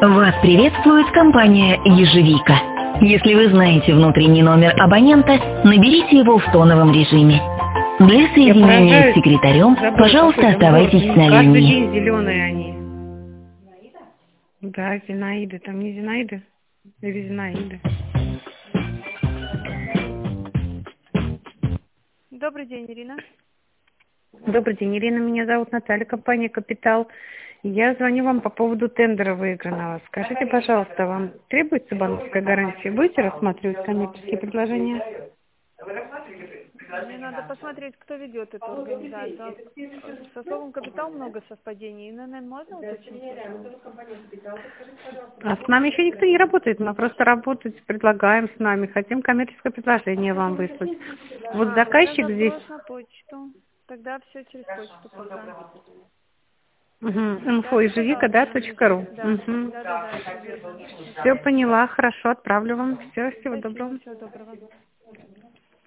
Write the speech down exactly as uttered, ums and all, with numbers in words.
Вас приветствует компания «Ежевика». Если вы знаете внутренний номер абонента, наберите его в тоновом режиме. Для соединения с секретарем, пожалуйста, оставайтесь на Каждый линии. день зеленые они. Да, Зинаида. Там не Зинаида, или Зинаида. Добрый день, Ирина. Добрый день, Ирина. Меня зовут Наталья, компания «Капитал». Я звоню вам по поводу тендера выигранного. Скажите, пожалуйста, вам требуется банковская гарантия? Будете рассматривать коммерческие предложения? Мне надо посмотреть, кто ведет эту организацию. Со словом «капитал» много совпадений. эн эн эм можно уточнить? А с нами еще никто не работает. Мы просто работать предлагаем с нами. Хотим коммерческое предложение вам выслать. Вот А, заказчик тогда здесь... запрос на почту. Тогда все через почту пока. Угу. инфо Да, ежевика, да, пожалуйста. точка ру. Да, Угу. да, да, да, все верно. Все поняла, хорошо, отправлю вам. Все, всего Спасибо, доброго. всего доброго.